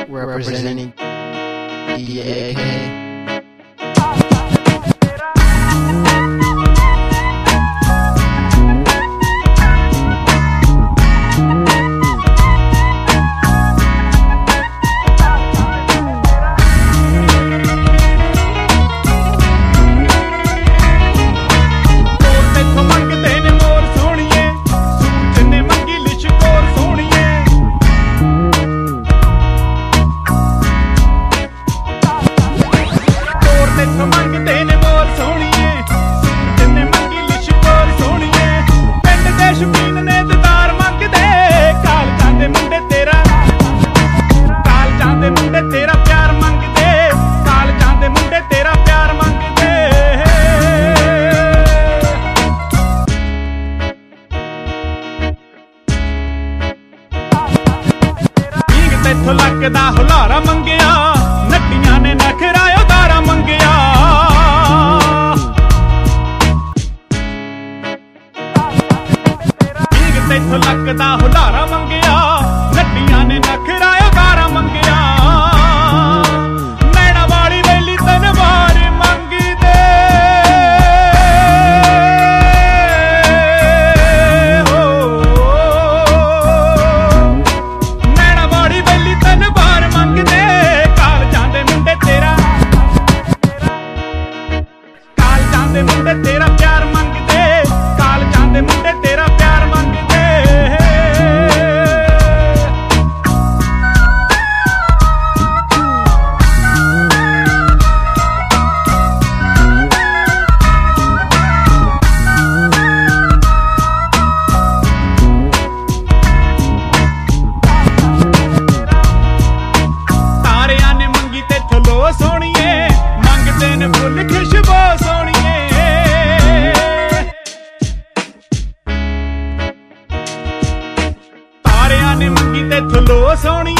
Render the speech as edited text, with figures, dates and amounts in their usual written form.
representing DAK. ਇੱਥੋਂ ਲੱਗਦਾ ਹੁਲਾਰਾ ਮੰਗਿਆ ਨੱਟੀਆਂ ਨੇ ਨਖਰਾ ਉਤਾਰਾ ਮੰਗਿਆ ਇੱਥੋਂ ਲੱਗਦਾ ਹੁਲਾਰਾ ਮੰਗਿਆ ਨੱਟੀਆਂ ਨੇ ਨਖਰਾ ਉਤਾਰਾ ਮੰਗਿਆ ਨੈਣਾ ਵਾਲੀ ਵੇਲੀ ਤਨਵਾਰ ਮੰਗਦੇ ਮੁੰਡੇ ਤੇਰਾ ਪਿਆਰ ਮੰਗਦੇ ਕਾਲਜਾਂ ਦੇ ਮੁੰਡੇ ਤੇਰਾ ਪਿਆਰ ਮੰਗਦੇ ਤਾਰਿਆਂ ਨੇ ਮੰਗੀ ਤੇ ਥਲੋ ਸੋਹਣੀਏ ਮੰਗਦੇ ਨੇ ਫੁੱਲ ਖੁਸ਼ਬੂ ਸੋਹਣੀ ਨੇ ਮੰਗੀ ਤੇ ਥਲੋ ਸੋਹਣੀ